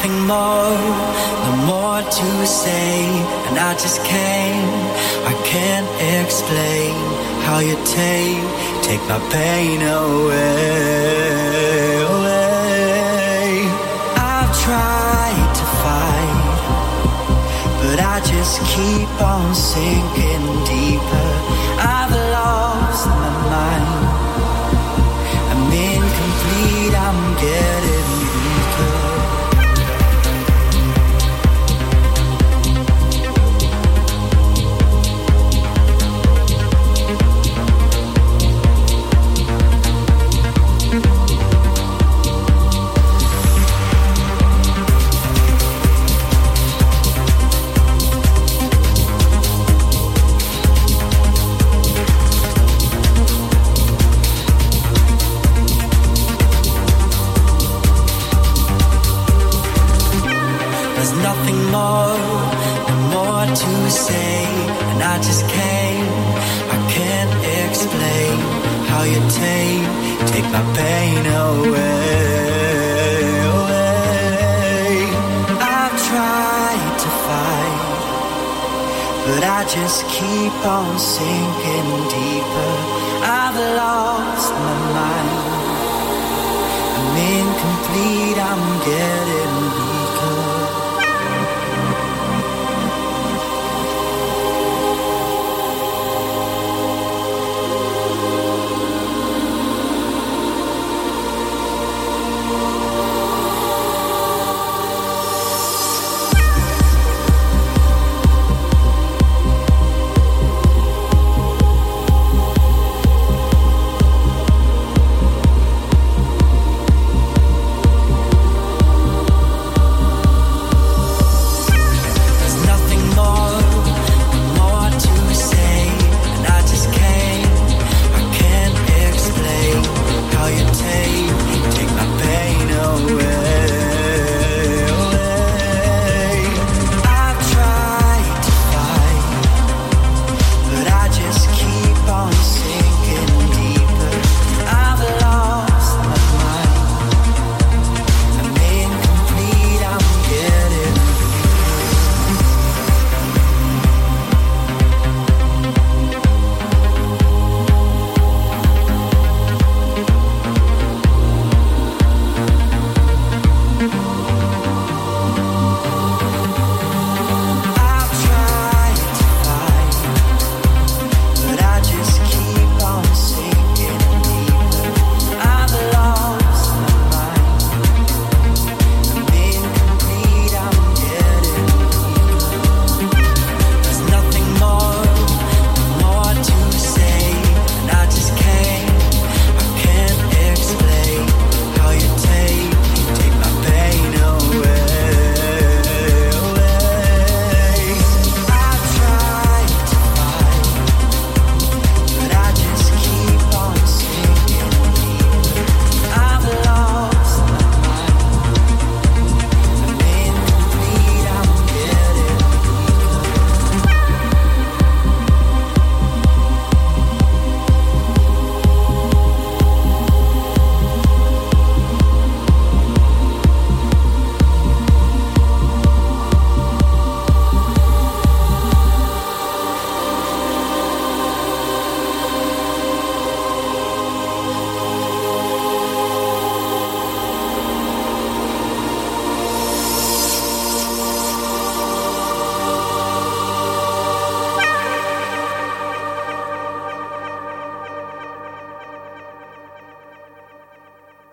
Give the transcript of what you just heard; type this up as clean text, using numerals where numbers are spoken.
nothing more, no more to say, and I just I can't explain how you take my pain away. I've tried to fight, but I just keep on sinking deeper. I've lost my mind, I'm incomplete, I'm getting weaker. To say, and I just I can't explain how you take my pain away. I've tried to fight, but I just keep on sinking deeper. I've lost my mind, I'm incomplete, I'm getting